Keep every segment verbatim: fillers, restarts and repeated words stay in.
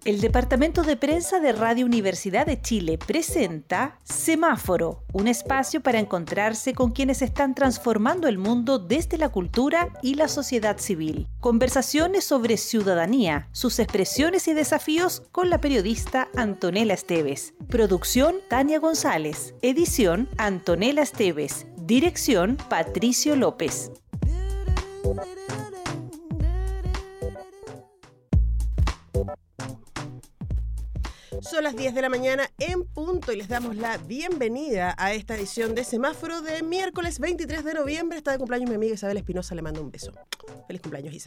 El Departamento de Prensa de Radio Universidad de Chile presenta Semáforo, un espacio para encontrarse con quienes están transformando el mundo desde la cultura y la sociedad civil. Conversaciones sobre ciudadanía, sus expresiones y desafíos con la periodista Antonella Esteves. Producción Tania González. Edición Antonella Esteves. Dirección Patricio López. Son las diez de la mañana en punto y les damos la bienvenida a esta edición de Semáforo de miércoles veintitrés de noviembre. Está de cumpleaños mi amiga Isabel Espinosa, le mando un beso. Feliz cumpleaños, Isa.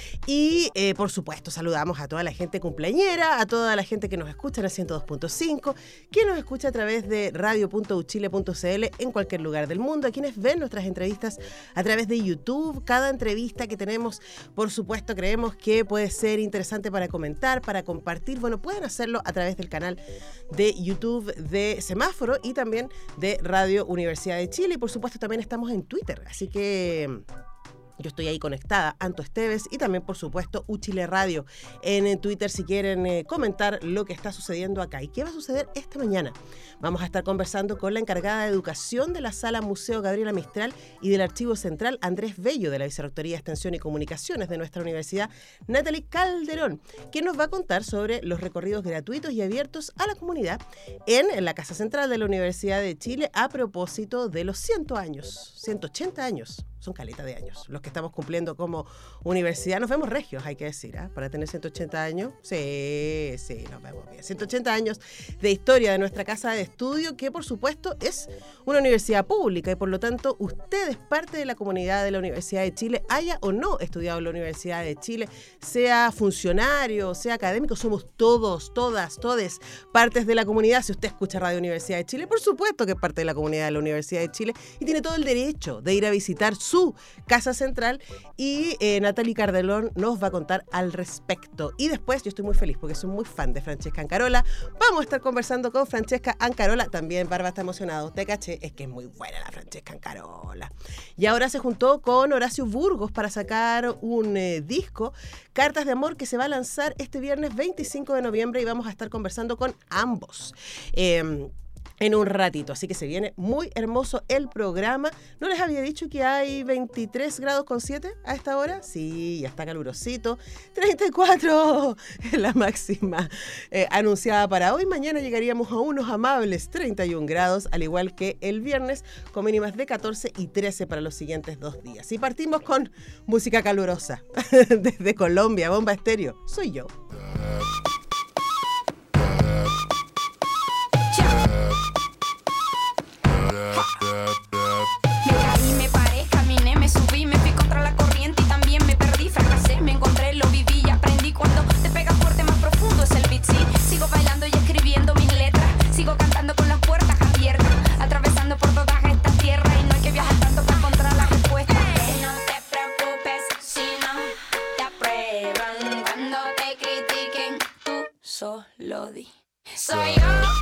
Y eh, por supuesto saludamos a toda la gente cumpleañera, a toda la gente que nos escucha en el ciento dos punto cinco, que nos escucha a través de radio punto u chile punto c l en cualquier lugar del mundo, a quienes ven nuestras entrevistas a través de YouTube. Cada entrevista que tenemos, por supuesto, creemos que puede ser interesante para comentar, para compartir. Bueno, pueden hacerlo a través del canal de YouTube de Semáforo y también de Radio Universidad de Chile. Y por supuesto también estamos en Twitter, así que yo estoy ahí conectada, Anto Esteves, y también, por supuesto, U Chile Radio en Twitter si quieren eh, comentar lo que está sucediendo acá. ¿Y qué va a suceder esta mañana? Vamos a estar conversando con la encargada de educación de la Sala Museo Gabriela Mistral y del Archivo Central, Andrés Bello, de la Vicerrectoría de Extensión y Comunicaciones de nuestra universidad, Natalie Calderón, que nos va a contar sobre los recorridos gratuitos y abiertos a la comunidad en, en la Casa Central de la Universidad de Chile a propósito de los cien años, ciento ochenta años. Son caleta de años los que estamos cumpliendo como universidad. Nos vemos regios, hay que decir, ¿eh? Para tener ciento ochenta años. Sí, sí, nos vemos bien. ciento ochenta años de historia de nuestra casa de estudio, que por supuesto es una universidad pública y por lo tanto usted es parte de la comunidad de la Universidad de Chile, haya o no estudiado en la Universidad de Chile, sea funcionario, sea académico, somos todos, todas, todes partes de la comunidad. Si usted escucha Radio Universidad de Chile, por supuesto que es parte de la comunidad de la Universidad de Chile y tiene todo el derecho de ir a visitar su su casa central y eh, Natalie Calderón nos va a contar al respecto. Y después yo estoy muy feliz porque soy muy fan de Francesca Ancarola. Vamos a estar conversando con Francesca Ancarola. También Barba está emocionado. Te caché, es que es muy buena la Francesca Ancarola. Y ahora se juntó con Horacio Burgos para sacar un eh, disco, Cartas de Amor, que se va a lanzar este viernes veinticinco de noviembre y vamos a estar conversando con ambos. Eh, en un ratito, así que se viene muy hermoso el programa. ¿No les había dicho que hay veintitrés grados con siete a esta hora? Sí, ya está calurosito. treinta y cuatro la máxima eh, anunciada para hoy. Mañana llegaríamos a unos amables treinta y un grados, al igual que el viernes, con mínimas de catorce y trece para los siguientes dos días. Y partimos con música calurosa desde Colombia, Bomba Estéreo. Soy yo. Me caí, me paré, caminé, me subí, me fui contra la corriente y también me perdí, fracasé, me encontré, lo viví y aprendí. Cuando te pegas fuerte más profundo es el beat, sí. Sigo bailando y escribiendo mis letras, sigo cantando con las puertas abiertas, atravesando por toda esta tierra y no hay que viajar tanto para encontrar la respuesta. Que no te preocupes si no te aprueban, cuando te critiquen tú solo di. Soy yo.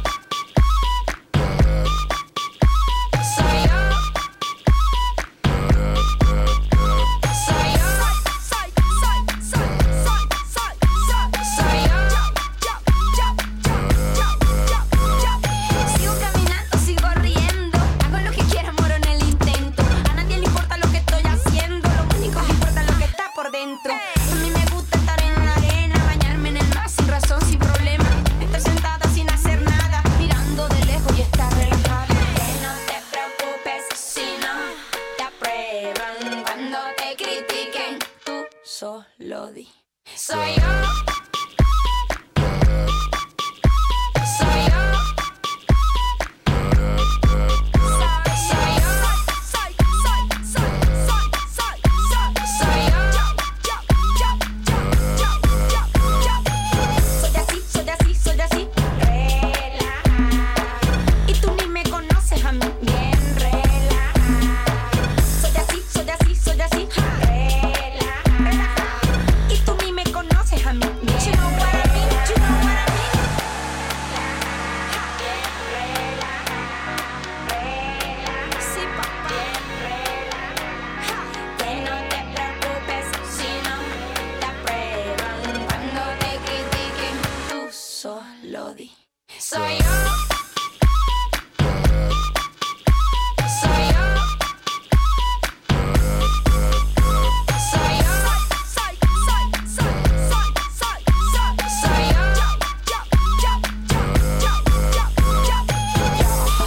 A mí me gusta estar en la arena, bañarme en el mar sin razón, sin problema, estar sentada sin hacer nada, mirando de lejos y estar relajada. Que no te preocupes si no te aprueban, cuando te critiquen tú solo di. Soy yo. Soy así, soy así, relaja. Y tú ni me conoces a mí. body. Soy yo. Soy yo. Soy yo. Soy, soy, soy, soy, soy, soy, soy yo. Yo, yo, yo, yo, yo, yo, yo.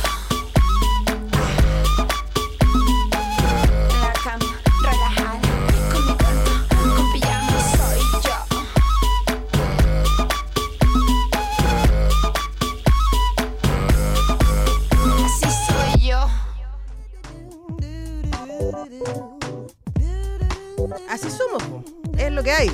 En la cama, relajada, con mi cuerpo, con pijama, soy yo. Así soy yo. Así somos, po. Es lo que hay.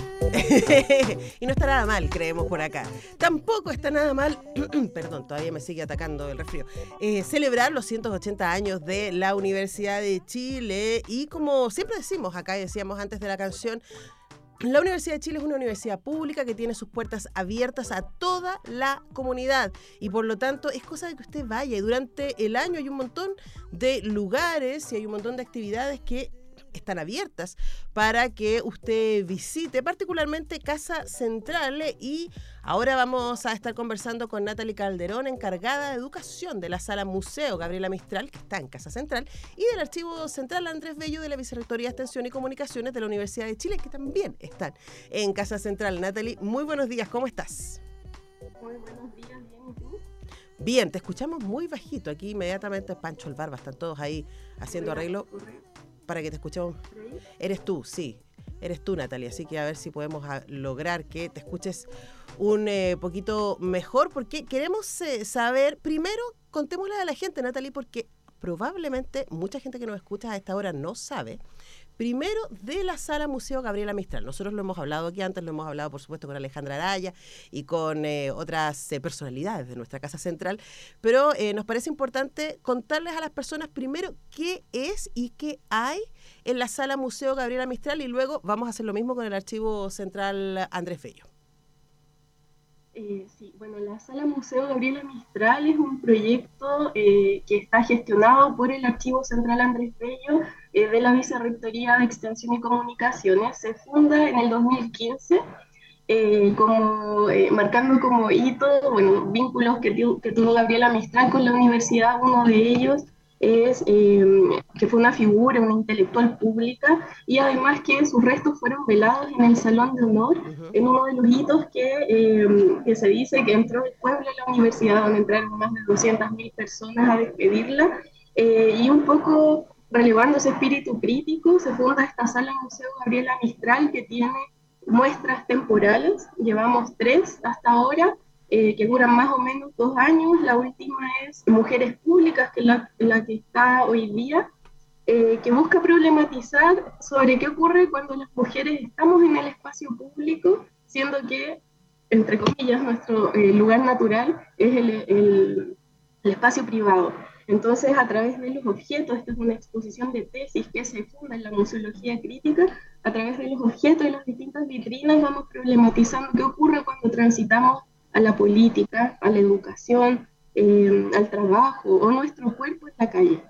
Y no está nada mal, creemos por acá. Tampoco está nada mal, perdón, todavía me sigue atacando el resfrío, eh, celebrar los ciento ochenta años de la Universidad de Chile. Y como siempre decimos acá, y decíamos antes de la canción, la Universidad de Chile es una universidad pública que tiene sus puertas abiertas a toda la comunidad y por lo tanto es cosa de que usted vaya. Y durante el año hay un montón de lugares y hay un montón de actividades que están abiertas para que usted visite, particularmente Casa Central. Y ahora vamos a estar conversando con Natalie Calderón, encargada de educación de la Sala Museo Gabriela Mistral, que está en Casa Central, y del Archivo Central Andrés Bello de la Vicerrectoría de Extensión y Comunicaciones de la Universidad de Chile, que también están en Casa Central. Natalie, muy buenos días, ¿cómo estás? Muy buenos días, bien, ¿y tú? Bien, te escuchamos muy bajito. Aquí inmediatamente Pancho el Barba, están todos ahí haciendo arreglo para que te escuchemos. Eres tú, sí, eres tú, Natalia, así que a ver si podemos a, lograr que te escuches un eh, poquito mejor, porque queremos eh, saber, primero, contémosle a la gente, Natalie, porque probablemente mucha gente que nos escucha a esta hora no sabe, primero de la Sala Museo Gabriela Mistral. Nosotros lo hemos hablado aquí antes, lo hemos hablado por supuesto con Alejandra Araya y con eh, otras eh, personalidades de nuestra Casa Central, pero eh, nos parece importante contarles a las personas primero qué es y qué hay en la Sala Museo Gabriela Mistral y luego vamos a hacer lo mismo con el Archivo Central Andrés Bello. Eh, sí, bueno, la Sala Museo Gabriela Mistral es un proyecto eh, que está gestionado por el Archivo Central Andrés Bello eh, de la Vicerrectoría de Extensión y Comunicaciones. Se funda en el dos mil quince, eh, como, eh, marcando como hito, bueno, vínculos que, que tuvo Gabriela Mistral con la universidad. Uno de ellos es eh, que fue una figura, una intelectual pública, y además que sus restos fueron velados en el Salón de Honor, uh-huh. en uno de los hitos que, eh, que se dice que entró el pueblo a la universidad, donde entraron más de doscientas mil personas a despedirla, eh, y un poco relevando ese espíritu crítico, se funda esta Sala Museo Gabriela Mistral, que tiene muestras temporales, llevamos tres hasta ahora, Eh, que duran más o menos dos años. La última es Mujeres Públicas, que es la, la que está hoy día, eh, que busca problematizar sobre qué ocurre cuando las mujeres estamos en el espacio público, siendo que, entre comillas, nuestro eh, lugar natural es el, el, el espacio privado. Entonces, a través de los objetos, esta es una exposición de tesis que se funda en la museología crítica, a través de los objetos y las distintas vitrinas vamos problematizando qué ocurre cuando transitamos a la política, a la educación, eh, al trabajo o nuestro cuerpo en la calle.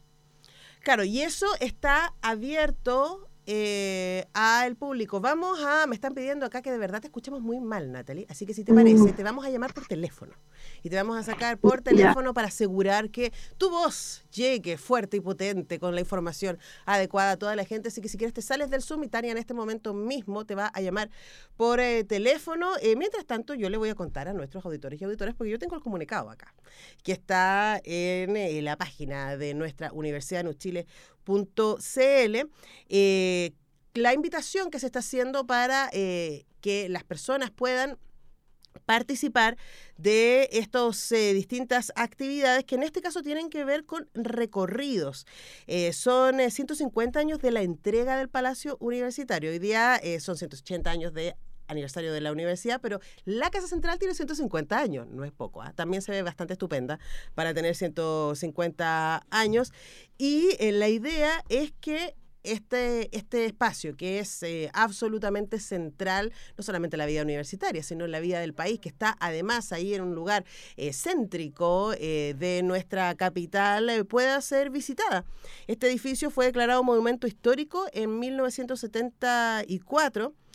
Claro, y eso está abierto eh, al público. Vamos a, me están pidiendo acá que de verdad te escuchemos muy mal, Natalie, así que si te parece, mm. te vamos a llamar por teléfono y te vamos a sacar por teléfono yeah. para asegurar que tu voz llegue fuerte y potente con la información adecuada a toda la gente. Así que si quieres te sales del Zoom y Tania en este momento mismo te va a llamar por eh, teléfono. Eh, mientras tanto, yo le voy a contar a nuestros auditores y auditoras, porque yo tengo el comunicado acá, que está en eh, la página de nuestra universidad nuchile punto c l, eh, la invitación que se está haciendo para eh, que las personas puedan participar de estas eh, distintas actividades que en este caso tienen que ver con recorridos. Eh, son eh, ciento cincuenta años de la entrega del Palacio Universitario. Hoy día eh, son ciento ochenta años de aniversario de la universidad, pero la Casa Central tiene ciento cincuenta años, no es poco, ¿eh? También se ve bastante estupenda para tener ciento cincuenta años, y eh, la idea es que Este, este espacio, que es eh, absolutamente central, no solamente en la vida universitaria, sino en la vida del país, que está además ahí en un lugar eh, céntrico eh, de nuestra capital, eh, pueda ser visitada. Este edificio fue declarado monumento histórico en mil novecientos setenta y cuatro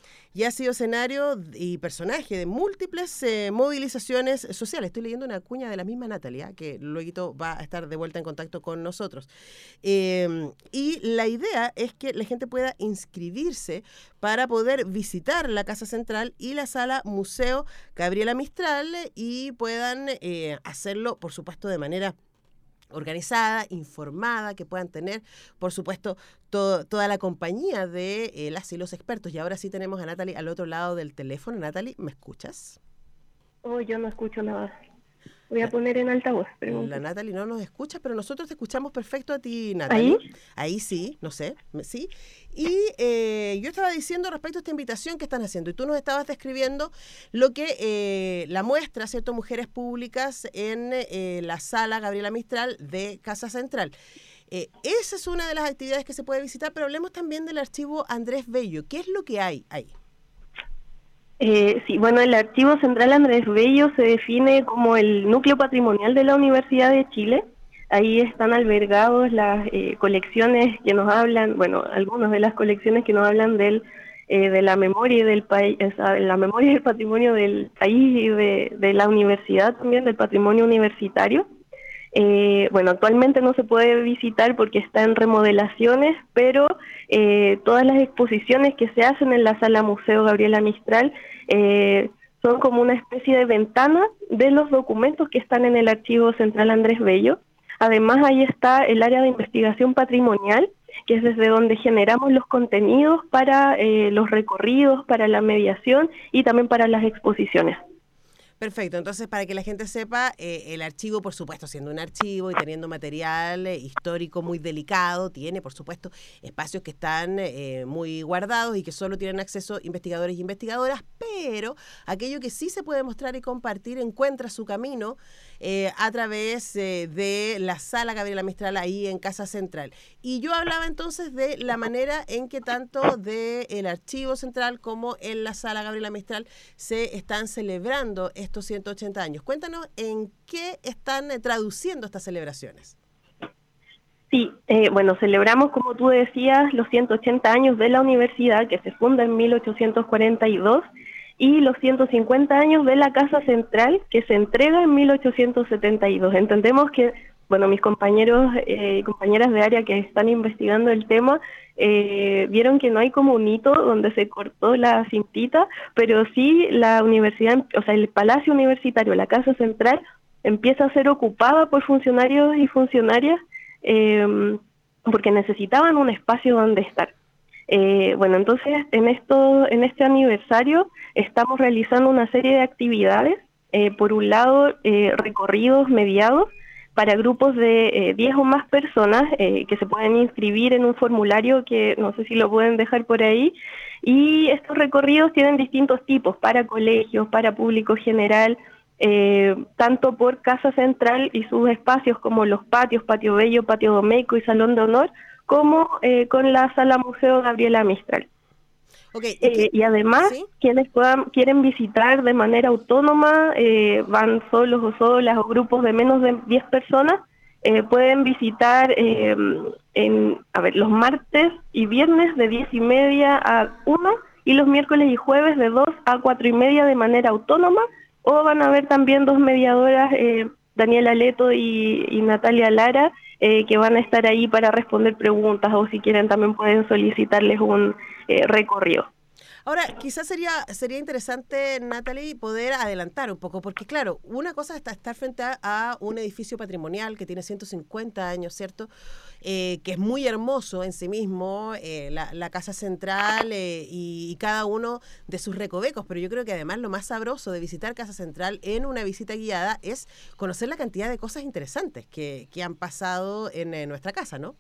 y ha sido escenario y personaje de múltiples eh, movilizaciones sociales. Estoy leyendo una cuña de la misma Natalia, que luego va a estar de vuelta en contacto con nosotros. Eh, y la idea es que la gente pueda inscribirse para poder visitar la Casa Central y la Sala Museo Gabriela Mistral y puedan eh, hacerlo, por supuesto, de manera organizada, informada, que puedan tener, por supuesto, todo, toda la compañía de eh, las y los expertos. Y ahora sí tenemos a Natalie al otro lado del teléfono. Natalie, ¿me escuchas? Oh, yo no escucho nada. Voy a poner en altavoz. Pregunto. La Natalie no nos escucha, pero nosotros te escuchamos perfecto a ti, Natalie. ¿Ahí? Ahí sí, no sé, sí. Y eh, yo estaba diciendo respecto a esta invitación que están haciendo, y tú nos estabas describiendo lo que eh, la muestra, ¿cierto? Mujeres Públicas en eh, la Sala Gabriela Mistral de Casa Central. Eh, esa es una de las actividades que se puede visitar, pero hablemos también del archivo Andrés Bello. ¿Qué es lo que hay ahí? Eh, sí, bueno, el Archivo Central Andrés Bello se define como el núcleo patrimonial de la Universidad de Chile. Ahí están albergados las eh, colecciones que nos hablan, bueno, algunas de las colecciones que nos hablan del eh, de la memoria y del país, o sea, la memoria y el patrimonio del país y de, de la universidad también, del patrimonio universitario. Eh, bueno, actualmente no se puede visitar porque está en remodelaciones, pero eh, todas las exposiciones que se hacen en la Sala Museo Gabriela Mistral eh, son como una especie de ventana de los documentos que están en el Archivo Central Andrés Bello. Además, ahí está el área de investigación patrimonial, que es desde donde generamos los contenidos para eh, los recorridos, para la mediación y también para las exposiciones. Perfecto, entonces para que la gente sepa, eh, el archivo, por supuesto, siendo un archivo y teniendo material eh, histórico muy delicado, tiene, por supuesto, espacios que están eh, muy guardados y que solo tienen acceso investigadores y investigadoras, pero aquello que sí se puede mostrar y compartir encuentra su camino eh, a través eh, de la Sala Gabriela Mistral ahí en Casa Central. Y yo hablaba entonces de la manera en que tanto del Archivo Central como en la Sala Gabriela Mistral se están celebrando estos ciento ochenta años. Cuéntanos en qué están eh, traduciendo estas celebraciones. Sí, eh, bueno, celebramos, como tú decías, los ciento ochenta años de la universidad, que se funda en mil ochocientos cuarenta y dos, y los ciento cincuenta años de la Casa Central, que se entrega en mil ochocientos setenta y dos. Entendemos que, bueno, mis compañeros y eh, compañeras de área que están investigando el tema eh, vieron que no hay como un hito donde se cortó la cintita, pero sí la universidad, o sea, el Palacio Universitario, la Casa Central, empieza a ser ocupada por funcionarios y funcionarias eh, porque necesitaban un espacio donde estar. Eh, bueno, entonces en esto, en este aniversario estamos realizando una serie de actividades, eh, por un lado eh, recorridos mediados para grupos de eh, diez o más personas eh, que se pueden inscribir en un formulario que no sé si lo pueden dejar por ahí, y estos recorridos tienen distintos tipos, para colegios, para público general, eh, tanto por Casa Central y sus espacios como los patios, Patio Bello, Patio Domeyko y Salón de Honor, como eh, con la Sala Museo Gabriela Mistral. Okay, ¿y, eh, y además, ¿sí? quienes puedan quieren visitar de manera autónoma, eh, van solos o solas o grupos de menos de diez personas, eh, pueden visitar eh, en, a ver, los martes y viernes de diez y media a una y los miércoles y jueves de dos a cuatro y media de manera autónoma, o van a ver también dos mediadoras, eh, Daniela Leto y, y Natalia Lara, eh, que van a estar ahí para responder preguntas, o si quieren también pueden solicitarles un eh, recorrido. Ahora, quizás sería sería interesante, Natalie, poder adelantar un poco, porque claro, una cosa es estar frente a, a un edificio patrimonial que tiene ciento cincuenta años, ¿cierto? Eh, que es muy hermoso en sí mismo, eh, la, la Casa Central eh, y, y cada uno de sus recovecos, pero yo creo que además lo más sabroso de visitar Casa Central en una visita guiada es conocer la cantidad de cosas interesantes que, que han pasado en, en nuestra casa, ¿no?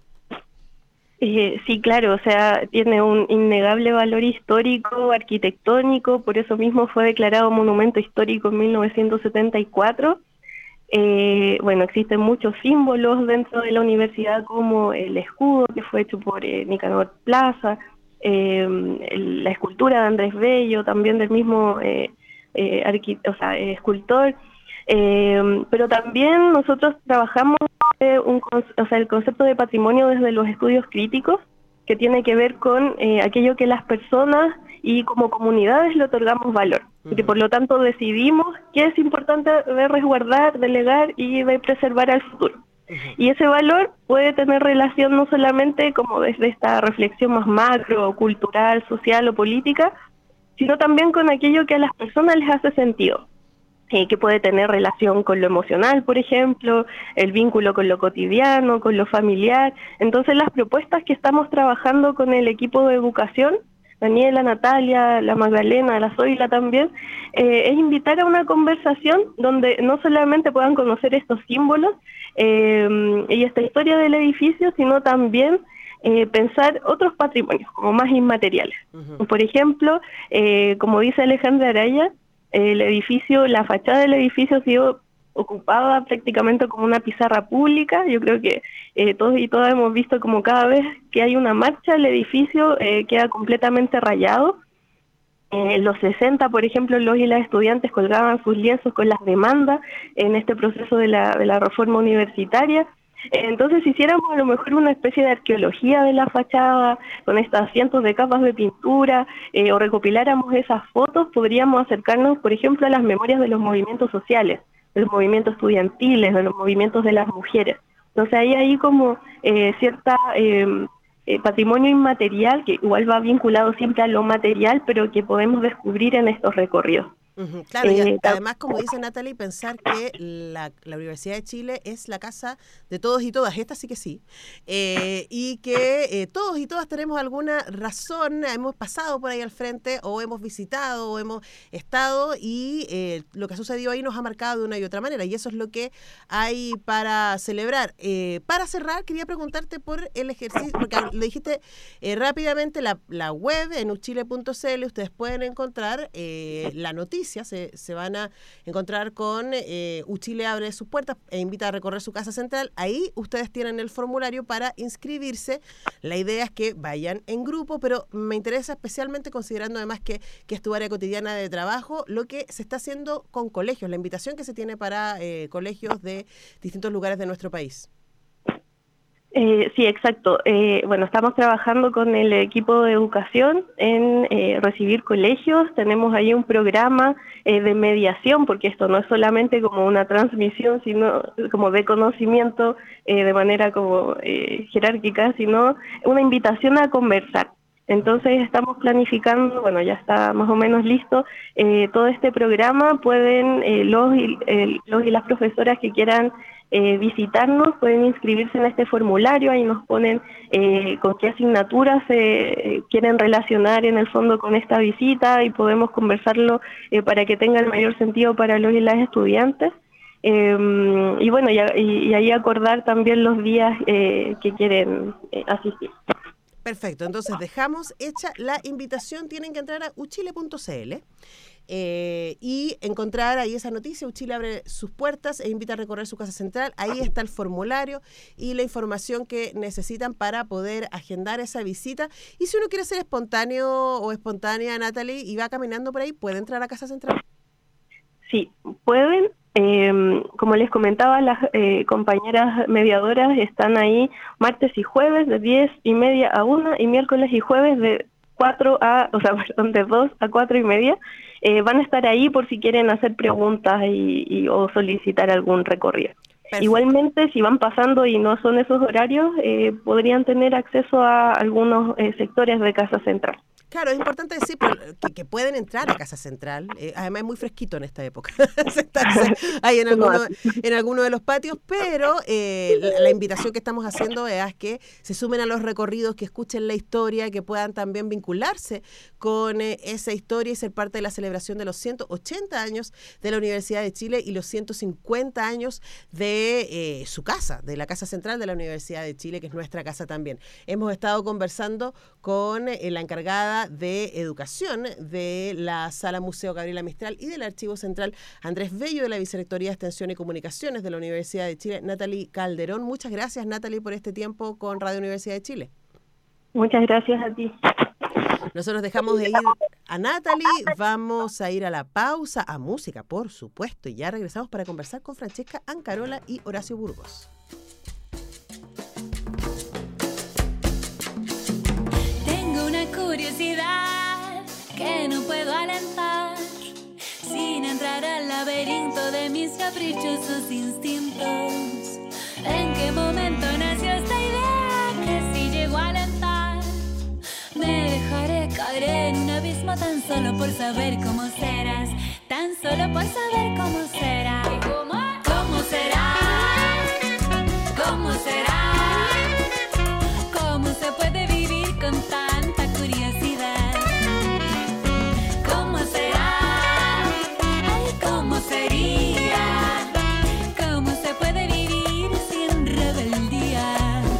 Eh, sí, claro, o sea, tiene un innegable valor histórico, arquitectónico, por eso mismo fue declarado monumento histórico en mil novecientos setenta y cuatro. Eh, bueno, existen muchos símbolos dentro de la universidad, como el escudo que fue hecho por eh, Nicanor Plaza, eh, el, la escultura de Andrés Bello, también del mismo eh, eh, arqui, o sea, eh, escultor. Eh, pero también nosotros trabajamos eh, un, o sea, el concepto de patrimonio desde los estudios críticos, que tiene que ver con eh, aquello que las personas y como comunidades le otorgamos valor. Uh-huh. Y por lo tanto decidimos qué es importante de resguardar, de legar y de preservar al futuro. Uh-huh. Y ese valor puede tener relación no solamente como desde esta reflexión más macro, cultural, social o política, sino también con aquello que a las personas les hace sentido. Eh, que puede tener relación con lo emocional, por ejemplo, el vínculo con lo cotidiano, con lo familiar. Entonces las propuestas que estamos trabajando con el equipo de educación, Daniela, Natalia, la Magdalena, la Zoila también, eh, es invitar a una conversación donde no solamente puedan conocer estos símbolos eh, y esta historia del edificio, sino también eh, pensar otros patrimonios como más inmateriales. Uh-huh. Por ejemplo, eh, como dice Alejandra Araya, el edificio, la fachada del edificio ha sido ocupada prácticamente como una pizarra pública. Yo creo que eh, todos y todas hemos visto como cada vez que hay una marcha el edificio eh, queda completamente rayado. Eh, en los sesenta, por ejemplo, los y las estudiantes colgaban sus lienzos con las demandas en este proceso de la, de la reforma universitaria. Entonces, si hiciéramos a lo mejor una especie de arqueología de la fachada, con estas cientos de capas de pintura, eh, o recopiláramos esas fotos, podríamos acercarnos, por ejemplo, a las memorias de los movimientos sociales, de los movimientos estudiantiles, de los movimientos de las mujeres. Entonces, hay ahí como eh, cierta eh, eh, patrimonio inmaterial, que igual va vinculado siempre a lo material, pero que podemos descubrir en estos recorridos. Uh-huh, claro, y eh, además, como dice Natalie, pensar que la, la Universidad de Chile es la casa de todos y todas, esta sí que sí, eh, y que eh, todos y todas tenemos alguna razón, hemos pasado por ahí al frente, o hemos visitado, o hemos estado, y eh, lo que ha sucedido ahí nos ha marcado de una y otra manera, y eso es lo que hay para celebrar. Eh, para cerrar, quería preguntarte por el ejercicio, porque lo dijiste eh, rápidamente, la, la web en uchile punto c l, ustedes pueden encontrar eh, la noticia. Se, se van a encontrar con eh, Uchile abre sus puertas e invita a recorrer su casa central. Ahí ustedes tienen el formulario para inscribirse. La idea es que vayan en grupo, pero me interesa especialmente, considerando además que, que es tu área cotidiana de trabajo, lo que se está haciendo con colegios, la invitación que se tiene para eh, colegios de distintos lugares de nuestro país. Eh, sí, exacto. Eh, bueno, estamos trabajando con el equipo de educación en eh, recibir colegios. Tenemos ahí un programa eh, de mediación, porque esto no es solamente como una transmisión, sino como de conocimiento eh, de manera como eh, jerárquica, sino una invitación a conversar. Entonces estamos planificando, bueno, ya está más o menos listo, eh, todo este programa. Pueden eh, los, y, eh, los y las profesoras que quieran Eh, visitarnos, pueden inscribirse en este formulario, ahí nos ponen eh, con qué asignaturas se eh, quieren relacionar en el fondo con esta visita, y podemos conversarlo eh, para que tenga el mayor sentido para los y las estudiantes. Eh, y bueno, y, y, y ahí acordar también los días eh, que quieren eh, asistir. Perfecto, entonces dejamos hecha la invitación, tienen que entrar a uchile punto c l. Eh, y encontrar ahí esa noticia. Uchile abre sus puertas e invita a recorrer su casa central. Ahí está el formulario y la información que necesitan para poder agendar esa visita. Y si uno quiere ser espontáneo o espontánea, Natalie, y va caminando por ahí, ¿puede entrar a casa central? Sí, pueden. Eh, como les comentaba, las eh, compañeras mediadoras están ahí martes y jueves de diez y media a una, y miércoles y jueves de cuatro a, o sea, perdón, de dos a cuatro y media. Eh, van a estar ahí por si quieren hacer preguntas y, y o solicitar algún recorrido. Perfecto. Igualmente, si van pasando y no son esos horarios, eh, podrían tener acceso a algunos eh, sectores de Casa Central. Claro, es importante decir que, que pueden entrar a Casa Central, eh, además es muy fresquito en esta época, sentarse ahí en alguno, en alguno de los patios, pero eh, la, la invitación que estamos haciendo es que se sumen a los recorridos, que escuchen la historia, que puedan también vincularse con eh, esa historia y ser parte de la celebración de los ciento ochenta años de la Universidad de Chile y los ciento cincuenta años de eh, su casa, de la Casa Central de la Universidad de Chile, que es nuestra casa también. Hemos estado conversando con eh, la encargada de Educación de la Sala Museo Gabriela Mistral y del Archivo Central Andrés Bello, de la Vicerrectoría de Extensión y Comunicaciones de la Universidad de Chile, Natalie Calderón. Muchas gracias, Natalie, por este tiempo con Radio Universidad de Chile. Muchas gracias a ti. Nosotros dejamos de ir a Natalie, vamos a ir a la pausa, a música, por supuesto, y ya regresamos para conversar con Francesca Ancarola y Horacio Burgos. Curiosidad que no puedo alentar, sin entrar al laberinto de mis caprichosos instintos. ¿En qué momento nació esta idea que si llego a alentar me dejaré caer en un abismo tan solo por saber cómo serás, tan solo por saber cómo será? ¿Cómo? ¿Cómo será? ¿Cómo será? ¿Cómo se puede vivir con tanta curiosidad? ¿Cómo será? Ay, ¿cómo sería? ¿Cómo se puede vivir sin rebeldía?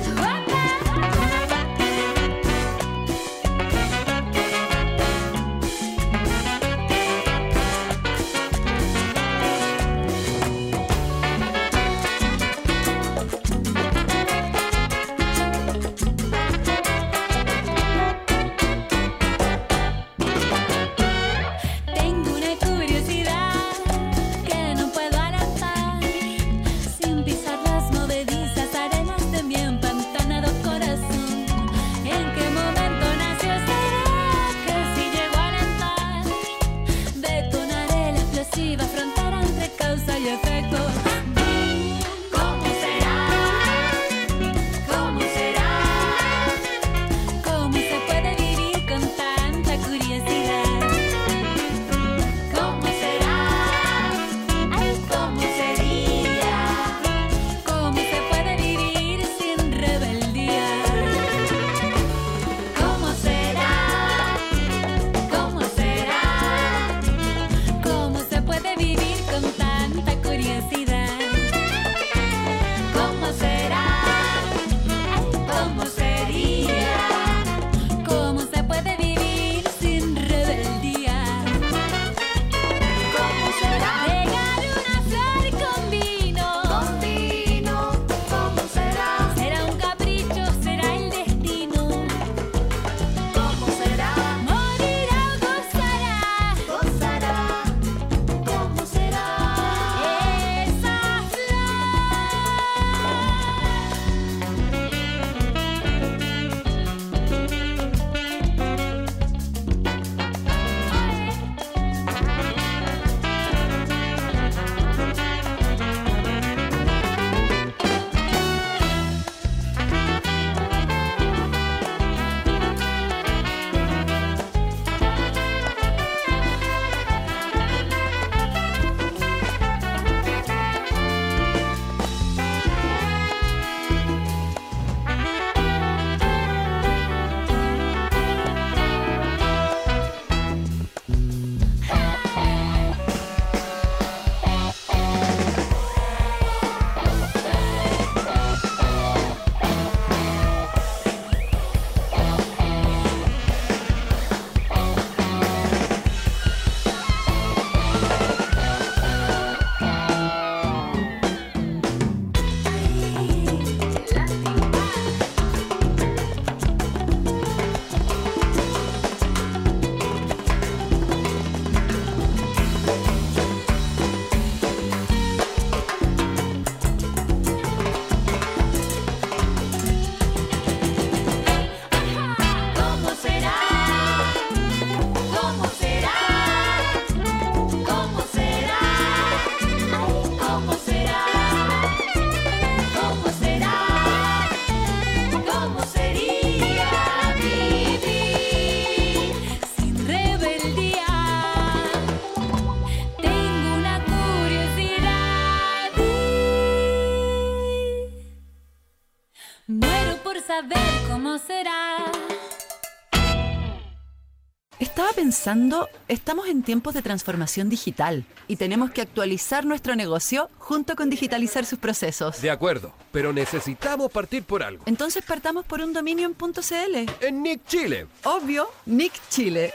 Estaba pensando, estamos en tiempos de transformación digital y tenemos que actualizar nuestro negocio junto con digitalizar sus procesos. De acuerdo, pero necesitamos partir por algo. Entonces partamos por un dominio en .cl. En Nick Chile. Obvio, Nick Chile.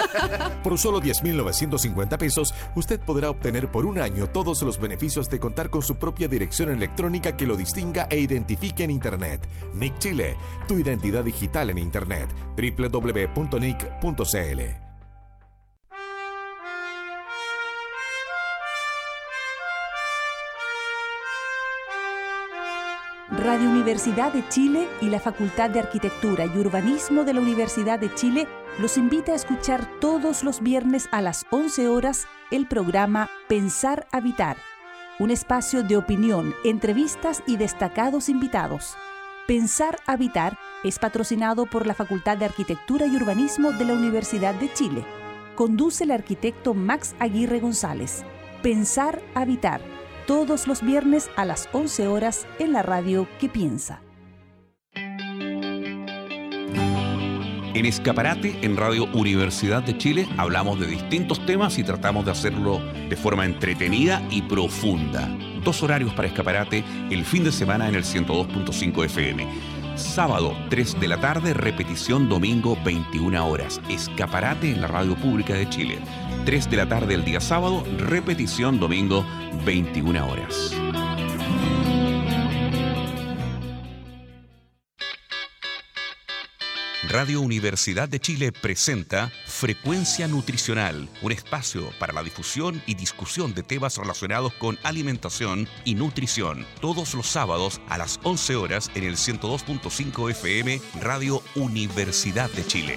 Por solo diez mil novecientos cincuenta pesos, usted podrá obtener por un año todos los beneficios de contar con su propia dirección electrónica que lo distinga e identifique en Internet. Nick Chile, tu identidad digital en Internet. doble u doble u doble u punto nick punto c l. Radio Universidad de Chile y la Facultad de Arquitectura y Urbanismo de la Universidad de Chile los invita a escuchar todos los viernes a las once horas el programa Pensar Habitar, un espacio de opinión, entrevistas y destacados invitados. Pensar Habitar es patrocinado por la Facultad de Arquitectura y Urbanismo de la Universidad de Chile. Conduce el arquitecto Max Aguirre González. Pensar Habitar, todos los viernes a las once horas en la radio que piensa. En Escaparate, en Radio Universidad de Chile, hablamos de distintos temas y tratamos de hacerlo de forma entretenida y profunda. Dos horarios para Escaparate el fin de semana en el ciento dos punto cinco F M. Sábado, tres de la tarde, repetición domingo, veintiuna horas. Escaparate en la Radio Pública de Chile. tres de la tarde el día sábado, repetición domingo, veintiuna horas. Radio Universidad de Chile presenta Frecuencia Nutricional, un espacio para la difusión y discusión de temas relacionados con alimentación y nutrición, todos los sábados a las once horas en el ciento dos punto cinco F M, Radio Universidad de Chile.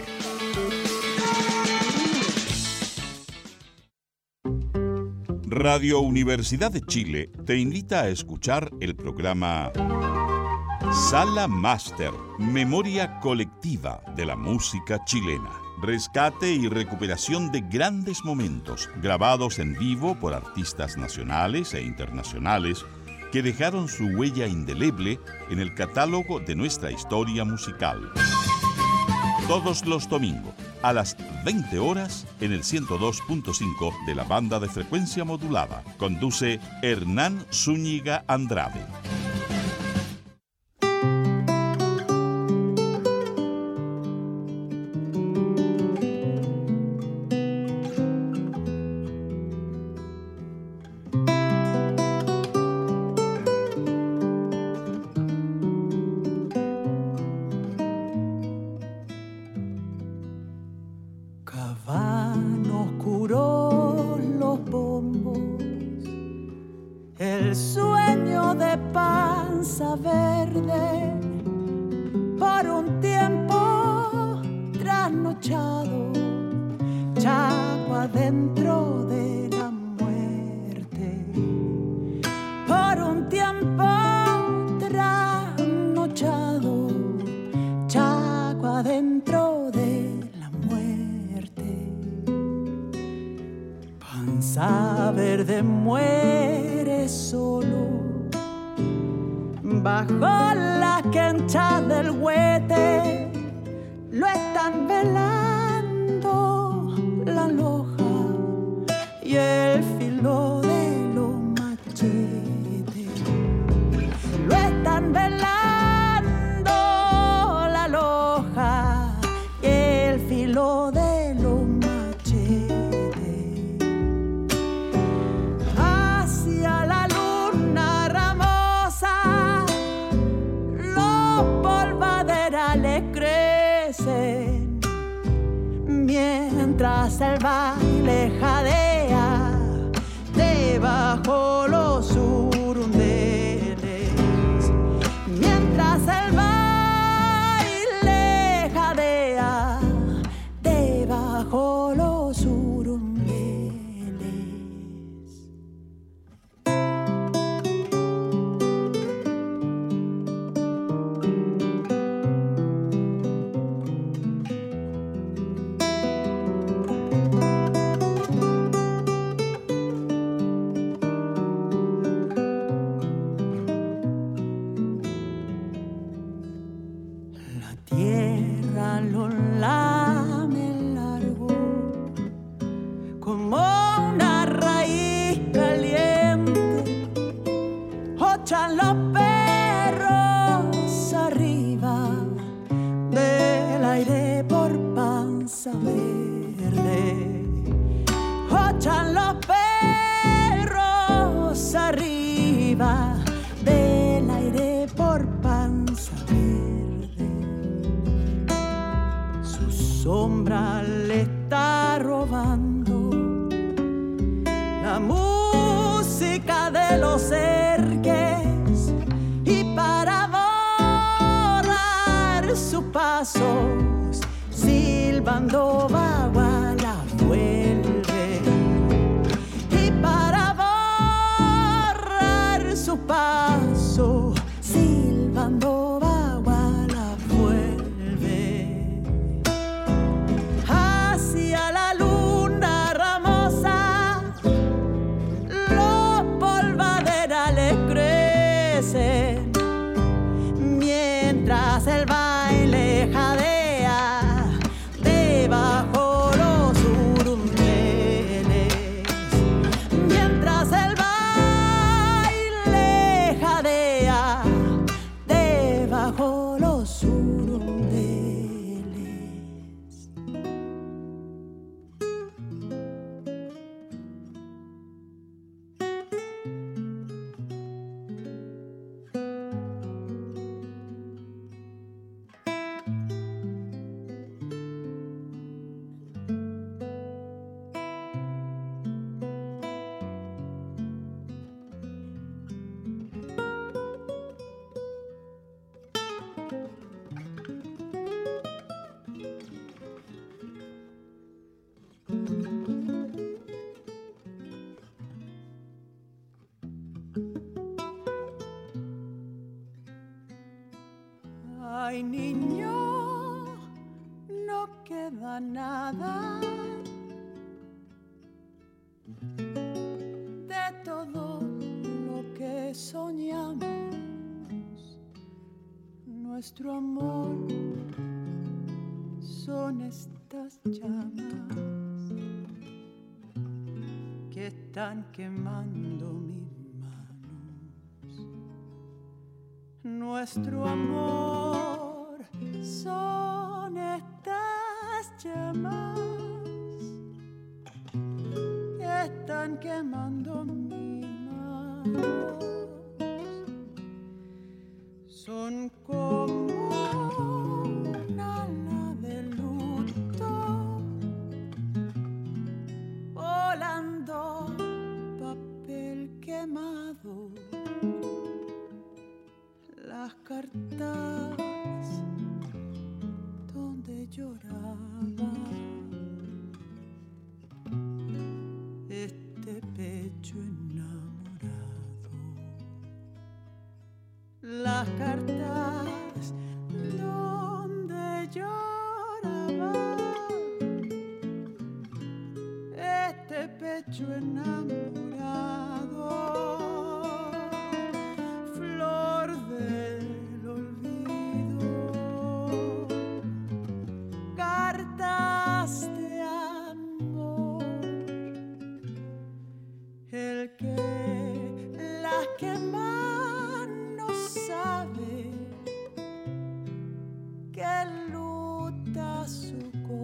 Radio Universidad de Chile te invita a escuchar el programa Sala Máster, memoria colectiva de la música chilena. Rescate y recuperación de grandes momentos grabados en vivo por artistas nacionales e internacionales que dejaron su huella indeleble en el catálogo de nuestra historia musical. Todos los domingos a las veinte horas en el ciento dos punto cinco de la banda de frecuencia modulada. Conduce Hernán Zúñiga Andrade. Mientras el baile jadea debajo los urundeles, mientras el baile jadea debajo los urundeles. Música de los cerques y para pasos, silbando baguala vuelve. Y para borrar su paso, silbando baguala vuelve. Hacia la luna ramosa, los polvaderas le crecen, mientras el baile jadea debajo los urumbeles. Mientras el baile jadea debajo los urumbeles. Ay, niño, no queda nada de todo lo que soñamos. Nuestro amor son estas llamas que están quemando mis manos. Nuestro amor son estas llamas que están quemando mis manos. Son como un ala de luto volando papel quemado. Las cartas donde lloraba este pecho enamorado. Las cartas donde lloraba este pecho enamorado. Flor del olvido, cartas de amor, el que la quema no sabe que luta su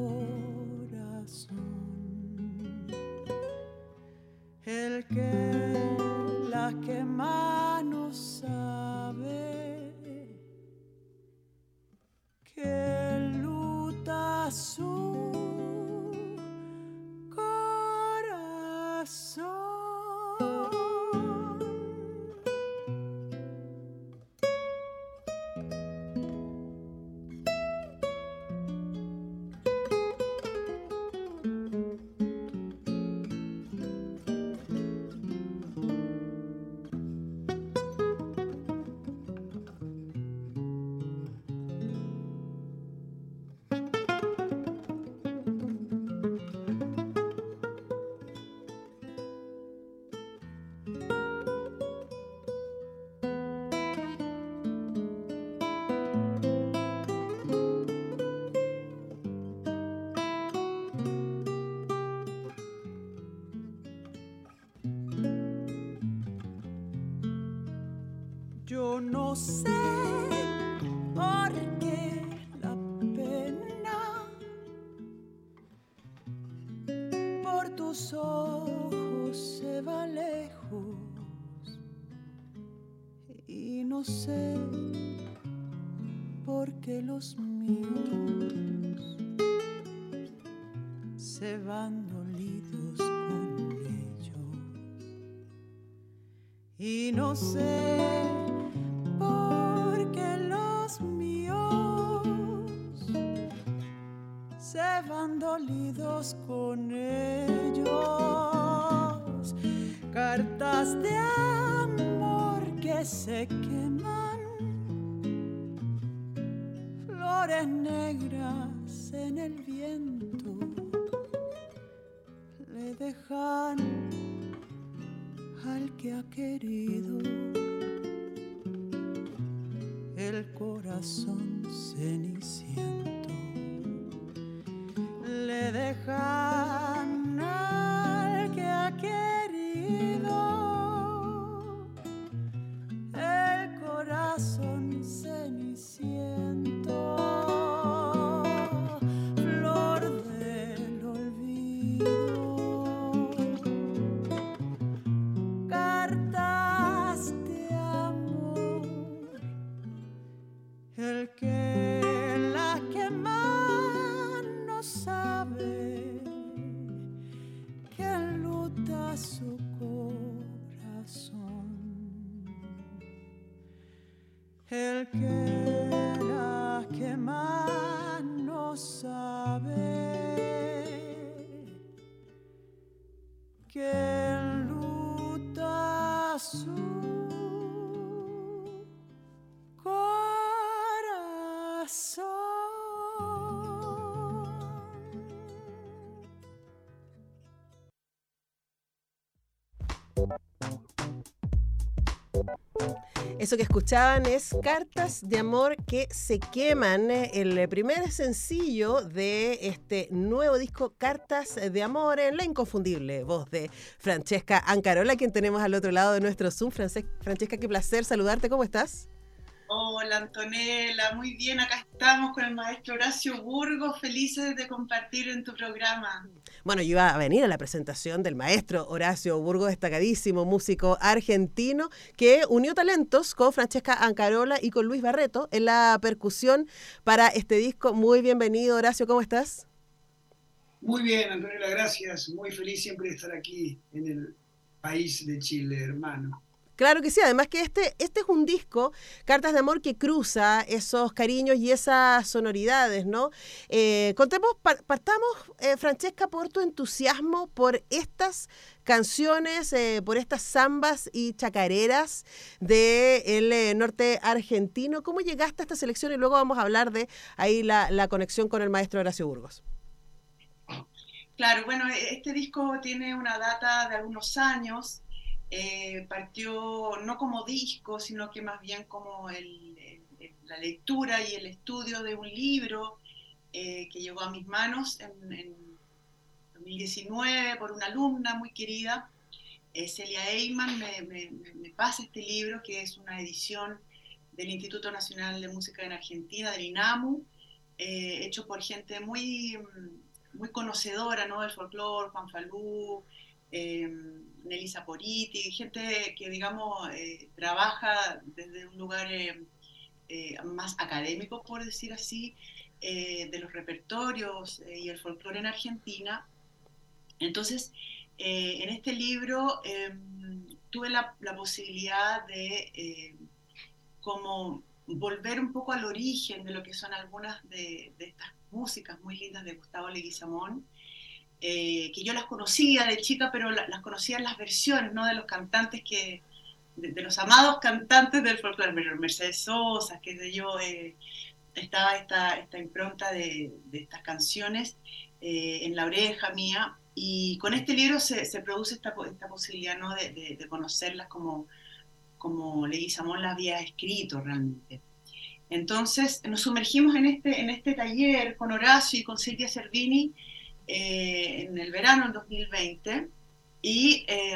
corazón, el que la quema no sabe que luta su corazón. Yo no sé por qué la pena por tus ojos se va lejos, y no sé por qué los míos se van dolidos con ellos, y no sé por qué los míos dolidos con ellos, cartas de amor que se queman, flores negras en el viento, le dejan al que ha querido el corazón ceniciento, le dejan al que ha querido el corazón ceniciento, flor del olvido, cartas de amor, el que la quema no sabe que enluta su corazón, el que la quema no sabe que enluta su corazón. Eso que escuchaban es Cartas de Amor que se queman, el primer sencillo de este nuevo disco Cartas de Amor, en la inconfundible voz de Francesca Ancarola, quien tenemos al otro lado de nuestro Zoom. Francesca, qué placer saludarte, ¿cómo estás? Hola Antonella, muy bien, acá estamos con el maestro Horacio Burgos, felices de compartir en tu programa. Bueno, yo iba a venir a la presentación del maestro Horacio Burgos, destacadísimo músico argentino, que unió talentos con Francesca Ancarola y con Luis Barreto en la percusión para este disco. Muy bienvenido, Horacio, ¿cómo estás? Muy bien, Antonella, gracias. Muy feliz siempre de estar aquí en el país de Chile, hermano. Claro que sí, además que este, este es un disco, Cartas de Amor, que cruza esos cariños y esas sonoridades, ¿no? Eh, contemos, partamos, eh, Francesca, por tu entusiasmo por estas canciones, eh, por estas zambas y chacareras del eh, norte argentino. ¿Cómo llegaste a esta selección? Y luego vamos a hablar de ahí la, la conexión con el maestro Horacio Burgos. Claro, bueno, este disco tiene una data de algunos años. Eh, partió no como disco, sino que más bien como el, el, la lectura y el estudio de un libro eh, que llegó a mis manos en, en dos mil diecinueve por una alumna muy querida, eh, Celia Eyman, me, me, me pasa este libro, que es una edición del Instituto Nacional de Música en Argentina, del INAMU, eh, hecho por gente muy, muy conocedora, ¿no?, del folclore, Juan Falú, Eh, Nelly Saporiti, gente que, digamos, eh, trabaja desde un lugar eh, eh, más académico, por decir así, eh, de los repertorios eh, y el folclore en Argentina. Entonces, eh, en este libro eh, tuve la, la posibilidad de eh, como volver un poco al origen de lo que son algunas de, de estas músicas muy lindas de Gustavo Leguizamón, Eh, que yo las conocía de chica, pero la, las conocía en las versiones, ¿no?, de los cantantes que, de, de los amados cantantes del folclore, Mercedes Sosa, qué sé yo, eh, estaba esta, esta impronta de, de estas canciones eh, en la oreja mía, y con este libro se, se produce esta, esta posibilidad, ¿no?, de, de, de conocerlas como, como Leguizamón las había escrito realmente. Entonces nos sumergimos en este, en este taller con Horacio y con Silvia Servini, Eh, en el verano del dos mil veinte, y eh,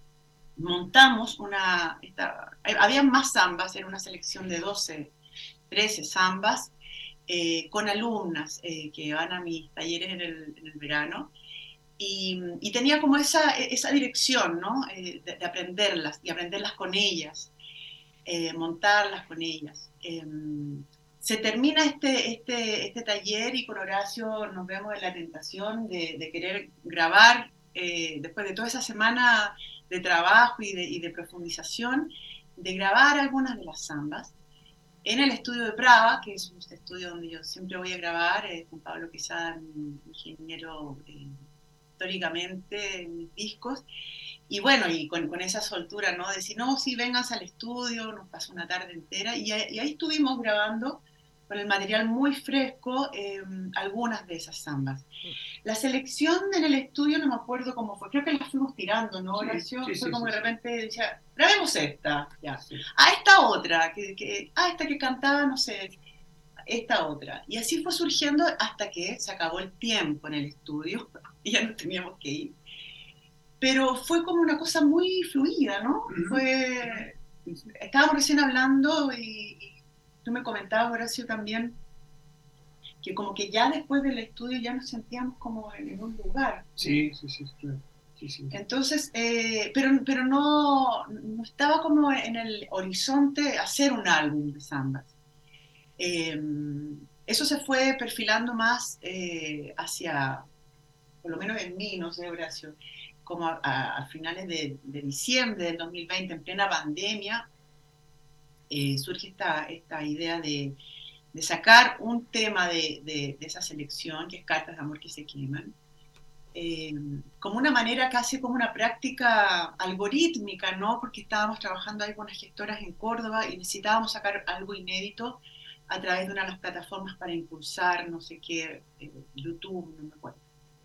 montamos una, esta, había más zambas, era una selección de doce, trece zambas, eh, con alumnas eh, que van a mis talleres en el, en el verano, y, y tenía como esa, esa dirección, ¿no?, eh, de, de aprenderlas, y aprenderlas con ellas, eh, montarlas con ellas. Eh, Se termina este, este, este taller y con Horacio nos vemos en la tentación de, de querer grabar, eh, después de toda esa semana de trabajo y de, y de profundización, de grabar algunas de las zambas. en el estudio de Praga, que es un estudio donde yo siempre voy a grabar, eh, con Pablo Quesada, mi ingeniero eh, históricamente en mis discos. Y bueno, y con, con esa soltura, ¿no? De decir, no, sí, vénganse al estudio, nos pasó una tarde entera, y, y ahí estuvimos grabando con el material muy fresco eh, algunas de esas zambas. La selección en el estudio no me acuerdo cómo fue, creo que la fuimos tirando, ¿no, Horacio? Sí, sí, fue sí, como sí, de repente decía, grabemos esta, ya. Sí. Ah, esta otra, que, que, ah, esta que cantaba, no sé, esta otra. Y así fue surgiendo hasta que se acabó el tiempo en el estudio y ya nos teníamos que ir. Pero fue como una cosa muy fluida, ¿no? Uh-huh. Fue, estábamos recién hablando y, y tú me comentabas, Horacio, también, que como que ya después del estudio ya nos sentíamos como en, en un lugar. Sí, sí, sí, claro. Sí, sí. Entonces, eh, pero, pero no, no estaba como en el horizonte hacer un álbum de zambas. Eh, eso se fue perfilando más eh, hacia, por lo menos en mí, no sé, Horacio, como a, a, a finales de, de diciembre del dos mil veinte, en plena pandemia, eh, surge esta, esta idea de, de sacar un tema de, de, de esa selección, que es Cartas de Amor que se queman, eh, como una manera casi como una práctica algorítmica, ¿no? Porque estábamos trabajando ahí con las gestoras en Córdoba y necesitábamos sacar algo inédito a través de una de las plataformas para impulsar, no sé qué, eh, YouTube, no me acuerdo.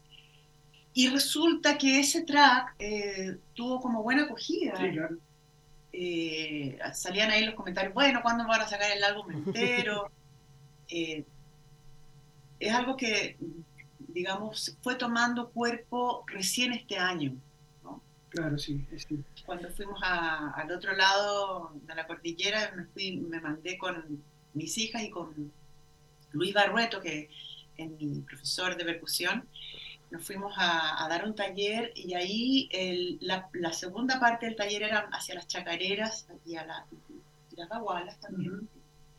Y resulta que ese track eh, tuvo como buena acogida. Sí, claro. Eh, salían ahí los comentarios, bueno, ¿cuándo van a sacar el álbum entero? eh, es algo que, digamos, fue tomando cuerpo recién este año, ¿no? Claro, sí. sí. Cuando fuimos a, al otro lado de la cordillera, me, fui, me mandé con mis hijas y con Luis Barrueto, que es mi profesor de percusión. Nos fuimos a, a dar un taller y ahí el, la, la segunda parte del taller era hacia las chacareras y, a la, y las bagualas también. Uh-huh.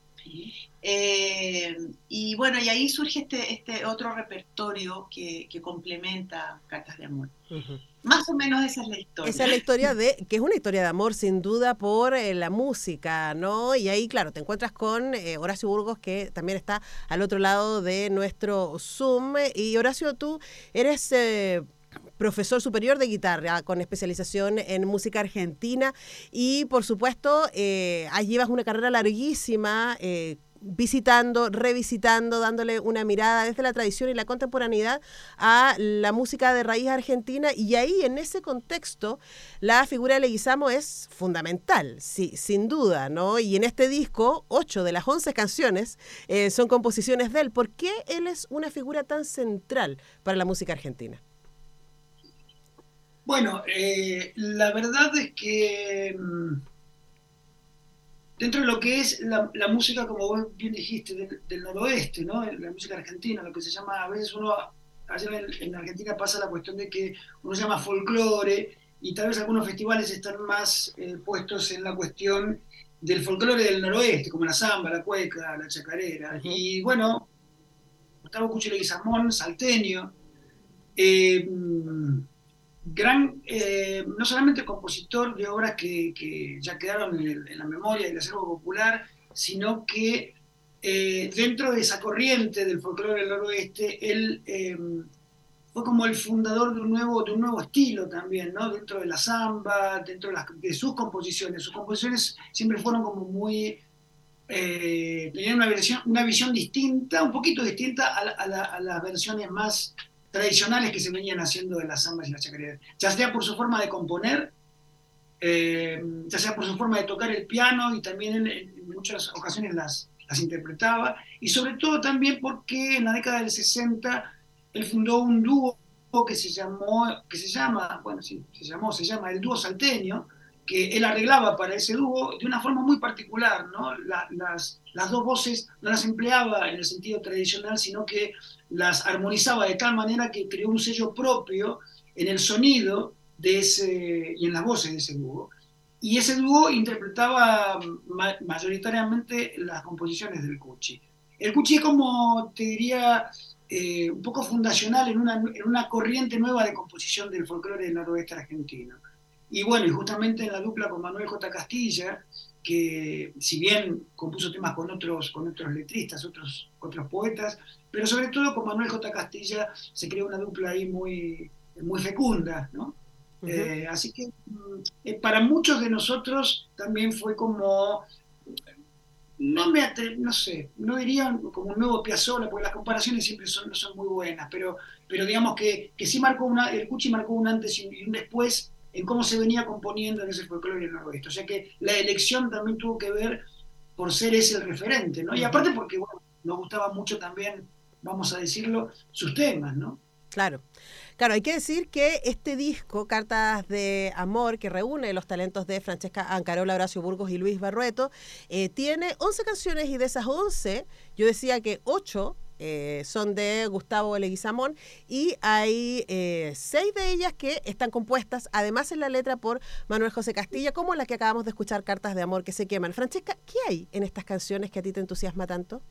Eh, y bueno, y ahí surge este, este otro repertorio que, que complementa Cartas de Amor. Uh-huh. Más o menos esa es la historia. Esa es la historia de, que es una historia de amor sin duda por eh, la música, ¿no? Y ahí, claro, te encuentras con eh, Horacio Burgos, que también está al otro lado de nuestro Zoom. Y Horacio, tú eres eh, profesor superior de guitarra con especialización en música argentina y, por supuesto, eh, ahí llevas una carrera larguísima, eh, visitando, revisitando, dándole una mirada desde la tradición y la contemporaneidad a la música de raíz argentina, y ahí en ese contexto la figura de Leguizamo es fundamental, sí, sin duda, ¿no? Y en este disco, ocho de las once canciones eh, son composiciones de él. ¿Por qué él es una figura tan central para la música argentina? Bueno, eh, la verdad es que dentro de lo que es la, la música, como vos bien dijiste, del, del noroeste, ¿no? La música argentina, lo que se llama, a veces uno, allá en, en Argentina pasa la cuestión de que uno se llama folclore, y tal vez algunos festivales están más eh, puestos en la cuestión del folclore del noroeste, como la samba, la cueca, la chacarera. Uh-huh. Y bueno, Gustavo Cuchi Leguizamón, salteño, eh, gran, eh, no solamente compositor de obras que, que ya quedaron en, el, en la memoria del acervo popular, sino que eh, dentro de esa corriente del folclore del noroeste, él eh, fue como el fundador de un nuevo, de un nuevo estilo también, ¿no? Dentro de la samba, dentro de, las, de sus composiciones. Sus composiciones siempre fueron como muy... Eh, tenían una visión, una visión distinta, un poquito distinta a, la, a, la, a las versiones más tradicionales que se venían haciendo de las zambas y las chacareras, ya sea por su forma de componer, eh, ya sea por su forma de tocar el piano, y también en, en muchas ocasiones las, las interpretaba, y sobre todo también porque en la década del sesenta él fundó un dúo que se llamó, que se llama, bueno, sí, se llamó, se llama el Dúo Salteño, que él arreglaba para ese dúo de una forma muy particular, ¿no? La, las, las dos voces no las empleaba en el sentido tradicional, sino que las armonizaba de tal manera que creó un sello propio en el sonido de ese, y en las voces de ese dúo. Y ese dúo interpretaba ma- mayoritariamente las composiciones del Cuchi. El Cuchi es como, te diría, eh, un poco fundacional en una, en una corriente nueva de composición del folclore del noroeste argentino. Y bueno, y justamente en la dupla con Manuel J. Castilla, que si bien compuso temas con otros, con otros letristas, otros, otros poetas, pero sobre todo con Manuel J. Castilla se creó una dupla ahí muy, muy fecunda, ¿no? Uh-huh. Eh, así que eh, para muchos de nosotros también fue como, no me atre- no sé, no diría como un nuevo Piazzolla, porque las comparaciones siempre son, no son muy buenas, pero, pero digamos que, que sí marcó una, el Cuchi marcó un antes y un después en cómo se venía componiendo en ese folclore del noroeste. O sea que la elección también tuvo que ver por ser ese el referente, ¿no? Y aparte porque, bueno, nos gustaban mucho también, vamos a decirlo, sus temas, ¿no? Claro. Claro, hay que decir que este disco, Cartas de Amor, que reúne los talentos de Francesca Ancarola, Horacio Burgos y Luis Barrueto, eh, tiene once canciones y de esas once, yo decía que ocho eh, son de Gustavo Leguizamón y hay eh, seis de ellas que están compuestas, además en la letra, por Manuel José Castilla, como la que acabamos de escuchar, Cartas de Amor que se queman. Francesca, ¿qué hay en estas canciones que a ti te entusiasma tanto?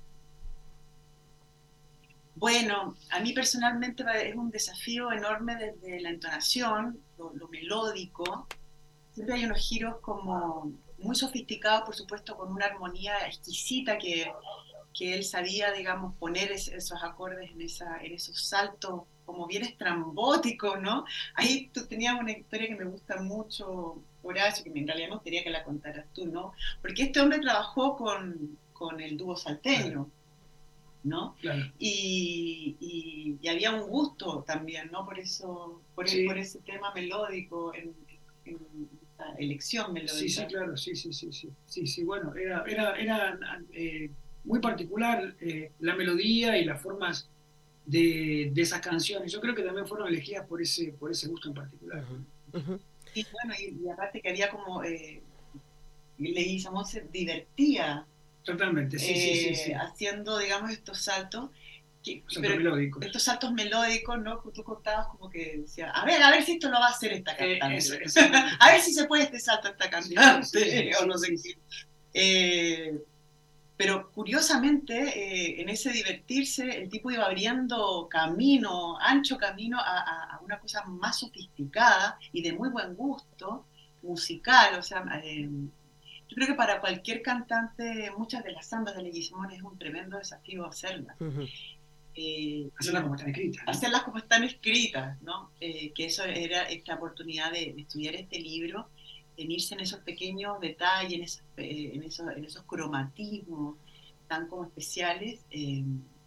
Bueno, a mí personalmente es un desafío enorme desde la entonación, lo, lo melódico. Siempre hay unos giros como muy sofisticados, por supuesto, con una armonía exquisita que, que él sabía, digamos, poner es, esos acordes en, esa, en esos saltos como bien estrambóticos, ¿no? Ahí tú tenías una historia que me gusta mucho, Horacio, que en realidad me gustaría que la contaras tú, ¿no? Porque este hombre trabajó con, con el dúo salteño, ¿no? Claro. Y, y, y había un gusto también, ¿no? Por eso, por, sí. el, por ese tema melódico, en, en esta elección melódica. Sí, sí, claro, sí, sí, sí, sí, sí, sí, bueno, era, era, era eh, muy particular eh, la melodía y las formas de, de esas canciones. Yo creo que también fueron elegidas por ese, por ese gusto en particular. Uh-huh. Uh-huh. Y bueno, y, y aparte que había como, eh, Leguizamón se divertía. Totalmente, sí, eh, sí, sí, sí. Haciendo, digamos, estos saltos, que, saltos melódicos. Estos saltos melódicos, ¿no? Tú contabas como que decía, a ver, a ver si esto lo va a hacer esta cantante. Eh, es, es, a ver si se puede este salto esta cantante, sí, sí, sí, o no sé qué. Eh, pero curiosamente, eh, en ese divertirse, el tipo iba abriendo camino, ancho camino, a, a, a una cosa más sofisticada y de muy buen gusto, musical, o sea... Eh, yo creo que para cualquier cantante, muchas de las zambas de Leguizamón es un tremendo desafío hacerlas. Uh-huh. eh, hacerlas como están escritas. ¿No? Hacerlas como están escritas, ¿no? Eh, que eso era esta oportunidad de, de estudiar este libro, en irse en esos pequeños detalles, en esos, eh, en esos, en esos cromatismos tan como especiales, eh,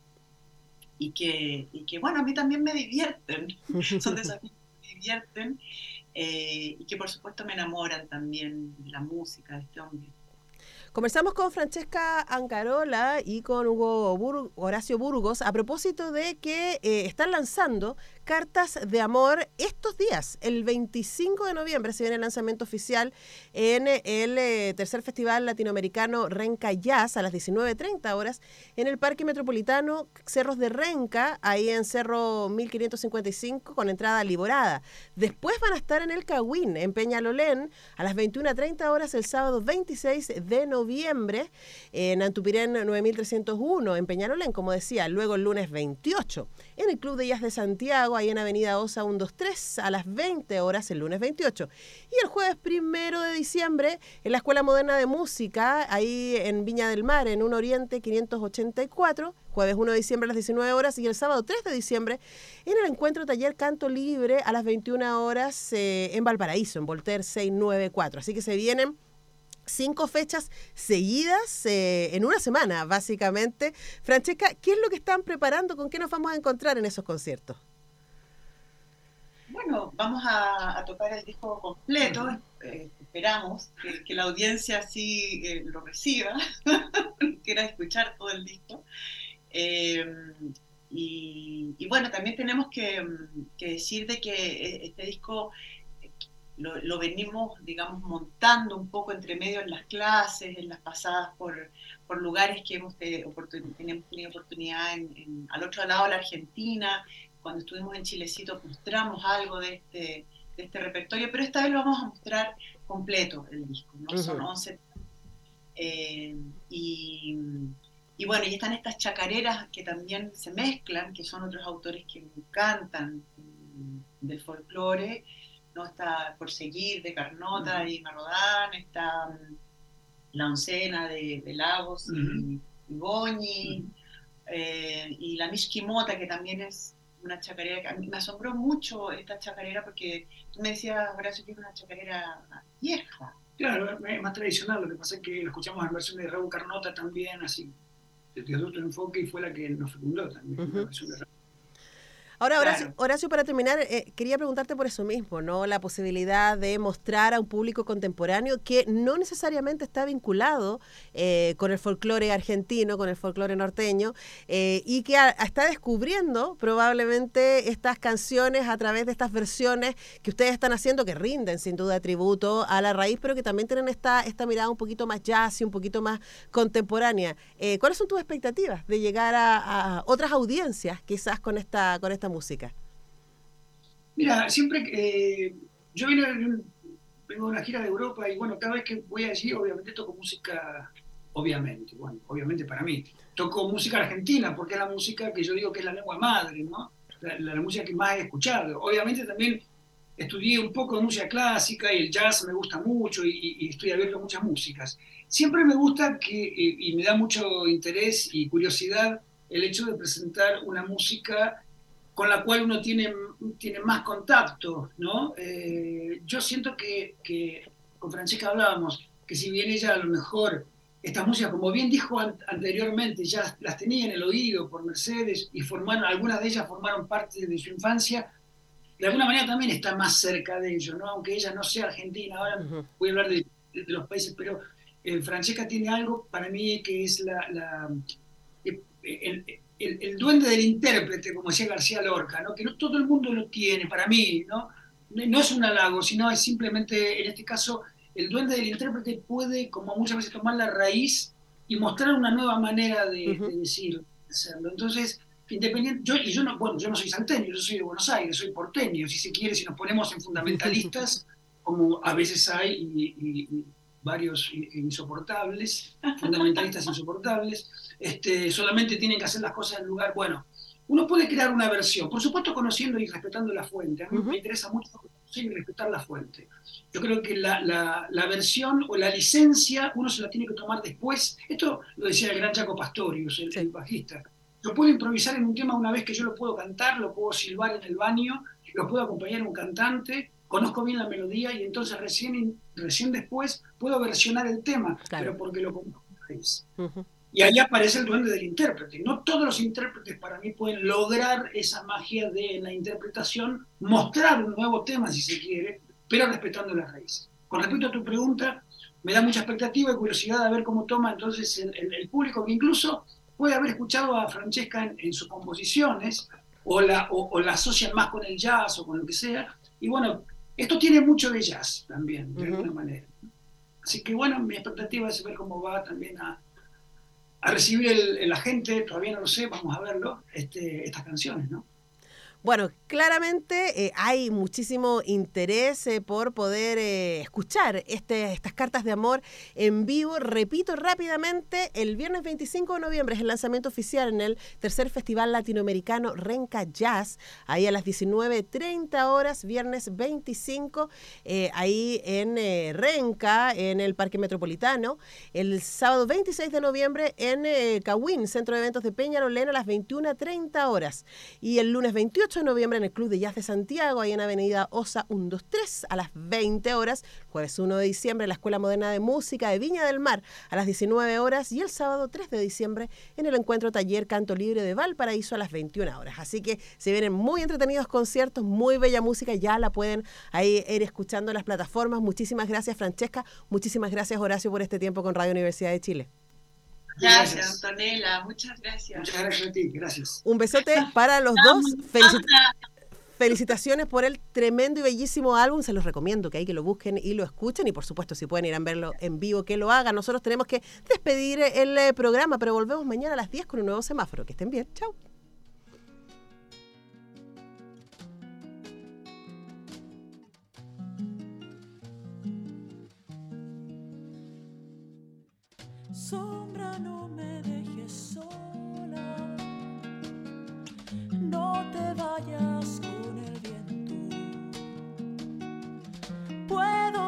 y, que, y que, bueno, a mí también me divierten. Son desafíos que me divierten. Eh, y que por supuesto me enamoran también la música de este hombre. Conversamos con Francesca Ancarola y con Hugo Bur- Horacio Burgos a propósito de que eh, están lanzando Cartas de Amor estos días. El veinticinco de noviembre se viene el lanzamiento oficial en el eh, tercer Festival Latinoamericano Renca Jazz a las diecinueve treinta horas en el Parque Metropolitano Cerros de Renca, ahí en Cerro mil quinientos cincuenta y cinco, con entrada librada. Después van a estar en el Cahuín, en Peñalolén, a las veintiuna treinta horas el sábado veintiséis de noviembre, en Antupirén nueve mil trescientos uno, en Peñalolén, como decía, luego el lunes veintiocho, en el Club de Jazz de Santiago, ahí en Avenida Osa ciento veintitrés, a las veinte horas el lunes veintiocho. Y el jueves primero de diciembre, en la Escuela Moderna de Música, ahí en Viña del Mar, en un Oriente quinientos ochenta y cuatro, jueves uno de diciembre a las diecinueve horas, y el sábado tres de diciembre, en el Encuentro Taller Canto Libre, a las veintiuna horas, eh, en Valparaíso, en Voltaire seiscientos noventa y cuatro. Así que se vienen cinco fechas seguidas eh, en una semana, básicamente. Francesca, ¿qué es lo que están preparando? ¿Con qué nos vamos a encontrar en esos conciertos? Bueno, vamos a, a tocar el disco completo. Eh, esperamos que, que la audiencia así eh, lo reciba, quiera escuchar todo el disco. Eh, y, y bueno, también tenemos que, que decir de que este disco Lo, lo venimos, digamos, montando un poco entre medio en las clases, en las pasadas por, por lugares que hemos tenido oportun, tenido oportunidad en, en, al otro lado de la Argentina. Cuando estuvimos en Chilecito mostramos algo de este, de este repertorio, pero esta vez lo vamos a mostrar completo el disco, ¿no? Uh-huh. Son once. Eh, y, y bueno, y están estas chacareras que también se mezclan, que son otros autores que me encantan del folclore, ¿no? Está Por Seguir de Carnota uh-huh. y Marrodán, está um, La Oncena de, de Lagos uh-huh. y, y Goñi, uh-huh. eh, y la Mishkimota, que también es una chacarera, que a mí me asombró mucho esta chacarera, porque tú me decías, Horacio, que es una chacarera vieja. Claro, es más tradicional, lo que pasa es que lo escuchamos en versión de Raúl Carnota también, así, desde otro enfoque, y fue la que nos fecundó también, uh-huh. la versión de Raúl. Ahora, Horacio, claro. Horacio, para terminar, eh, quería preguntarte por eso mismo, ¿no? La posibilidad de mostrar a un público contemporáneo que no necesariamente está vinculado eh, con el folclore argentino, con el folclore norteño, eh, y que a, está descubriendo probablemente estas canciones a través de estas versiones que ustedes están haciendo, que rinden sin duda tributo a la raíz, pero que también tienen esta, esta mirada un poquito más jazzy, un poquito más contemporánea. Eh, ¿Cuáles son tus expectativas de llegar a, a otras audiencias quizás con esta, con esta música? Mira, siempre eh, yo vine, vengo de una gira de Europa y bueno, cada vez que voy allí obviamente toco música, obviamente, bueno, obviamente para mí, toco música argentina porque es la música que yo digo que es la lengua madre, ¿no? La, la, la música que más he escuchado. Obviamente también estudié un poco de música clásica y el jazz me gusta mucho y, y estoy abierto a muchas músicas. Siempre me gusta que, y, y me da mucho interés y curiosidad el hecho de presentar una música con la cual uno tiene, tiene más contacto, ¿no? Eh, yo siento que, que con Francesca hablábamos, que si bien ella a lo mejor, estas músicas, como bien dijo an- anteriormente, ya las tenía en el oído por Mercedes y formaron, algunas de ellas formaron parte de su infancia, de alguna manera también está más cerca de ello, ¿no? Aunque ella no sea argentina, ahora uh-huh. voy a hablar de, de, de los países, pero eh, Francesca tiene algo para mí que es la... la eh, el, El, el duende del intérprete, como decía García Lorca, ¿no? Que no todo el mundo lo tiene, para mí, ¿no? No es un halago, sino es simplemente, en este caso, el duende del intérprete puede, como muchas veces, tomar la raíz y mostrar una nueva manera de, uh-huh. de decir, de hacerlo. Entonces, independiente, yo, y yo no, bueno, yo no soy salteño, yo soy de Buenos Aires, soy porteño, si se quiere, si nos ponemos en fundamentalistas, como a veces hay, y, y, y varios insoportables, fundamentalistas insoportables, este, solamente tienen que hacer las cosas en lugar, bueno, uno puede crear una versión, por supuesto conociendo y respetando la fuente, a mí uh-huh. me interesa mucho conocer y respetar la fuente. Yo creo que la, la, la versión o la licencia uno se la tiene que tomar después, esto lo decía el gran Jaco Pastorius, el, sí. el bajista, yo puedo improvisar en un tema una vez que yo lo puedo cantar, lo puedo silbar en el baño, lo puedo acompañar a un cantante, conozco bien la melodía y entonces recién, recién después puedo versionar el tema, claro. pero porque lo conozco. Uh-huh. Y ahí aparece el duende del intérprete. No todos los intérpretes para mí pueden lograr esa magia de la interpretación, mostrar un nuevo tema si se quiere, pero respetando las raíces. Con respecto a tu pregunta, me da mucha expectativa y curiosidad de ver cómo toma entonces el, el, el público, que incluso puede haber escuchado a Francesca en, en sus composiciones, o la, o, o la asocian más con el jazz o con lo que sea, y bueno, esto tiene mucho de jazz también, de uh-huh. alguna manera. Así que bueno, mi expectativa es ver cómo va también a, a recibir el, el, la gente, todavía no lo sé, vamos a verlo, este, estas canciones, ¿no? Bueno, claramente eh, hay muchísimo interés eh, por poder eh, escuchar este, estas cartas de amor en vivo. Repito rápidamente, el viernes veinticinco de noviembre es el lanzamiento oficial en el tercer Festival Latinoamericano Renca Jazz, ahí a las diecinueve treinta horas, viernes veinticinco, eh, ahí en eh, Renca, en el Parque Metropolitano. El sábado veintiséis de noviembre en eh, Cahuín, Centro de Eventos de Peñalolén, a las veintiuna treinta horas. Y el lunes veintiocho de noviembre en el Club de Jazz de Santiago, ahí en Avenida Osa ciento veintitrés, a las veinte horas. Jueves uno de diciembre en la Escuela Moderna de Música de Viña del Mar, a las diecinueve horas. Y el sábado tres de diciembre en el Encuentro Taller Canto Libre de Valparaíso, a las veintiuna horas. Así que se vienen muy entretenidos conciertos, muy bella música, ya la pueden ahí ir escuchando en las plataformas. Muchísimas gracias, Francesca. Muchísimas gracias, Horacio, por este tiempo con Radio Universidad de Chile. Gracias, gracias, Antonella, muchas gracias. Muchas gracias a ti, gracias. Un besote para los dos. Felicit- felicitaciones por el tremendo y bellísimo álbum. Se los recomiendo que hay que lo busquen y lo escuchen. Y por supuesto, si pueden ir a verlo en vivo, que lo hagan. Nosotros tenemos que despedir el eh, programa, pero volvemos mañana a las diez con un nuevo semáforo. Que estén bien. Chau. Sombra, no me dejes sola, no te vayas con el viento.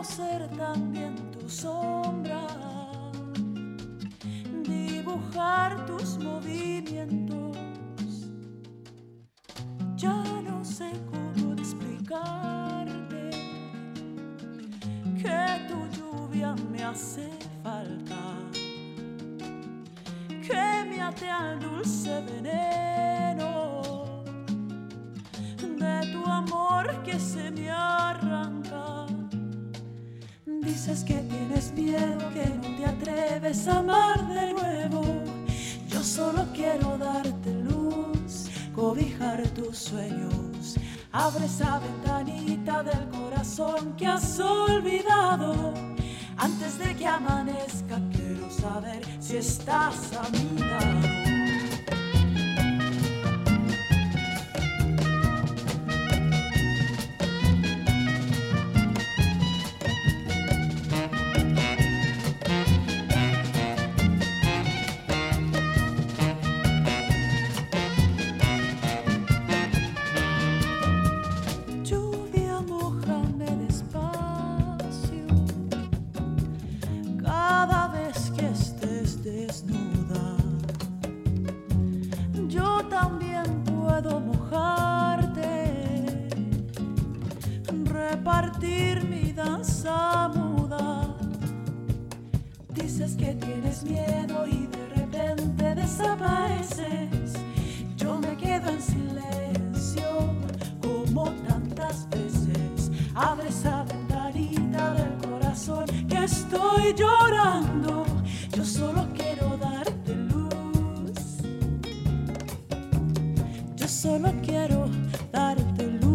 ser también tu sombra, dibujar tus movimientos. Ya no sé cómo explicarte que tu lluvia me hace falta, que me ate al dulce veneno de tu amor que se me arranca. Dices que tienes miedo, que no te atreves a amar de nuevo. Yo solo quiero darte luz, cobijar tus sueños. Abre esa ventanita del corazón que has olvidado. Antes de que amanezca quiero saber si estás a mi lado. Partir mi danza muda. Dices que tienes miedo y de repente desapareces. Yo me quedo en silencio como tantas veces. Abre esa ventanita del corazón que estoy llorando. Yo solo quiero darte luz. Yo solo quiero darte luz.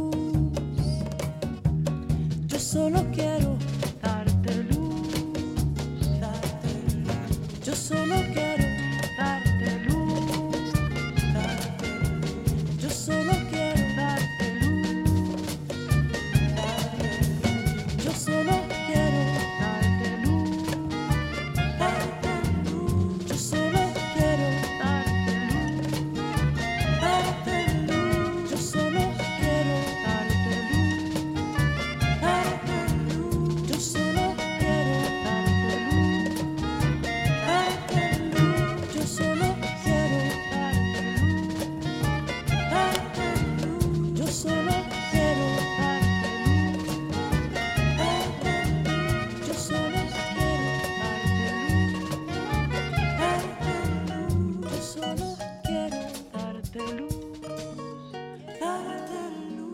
Solo quiero darte luz, darte luz. Yo solo quiero darte luz, darte luz. Yo solo quiero darte luz, darte luz. Yo solo quiero darte luz, darte luz. Yo solo quiero darte luz, darte luz. Yo solo quiero darte luz, darte luz. Yo solo quiero darte luz, darte luz. Yo solo quiero darte luz, darte luz. Yo solo quiero darte luz, darte luz. Yo solo quiero darte luz, darte luz. Yo solo quiero darte luz, darte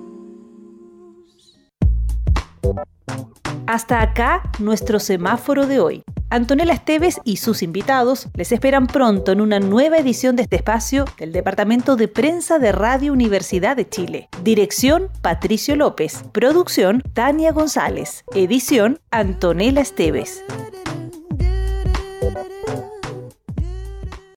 luz. Hasta acá nuestro semáforo de hoy. Antonella Esteves y sus invitados les esperan pronto en una nueva edición de este espacio del Departamento de Prensa de Radio Universidad de Chile. Dirección, Patricio López. Producción, Tania González. Edición, Antonella Esteves.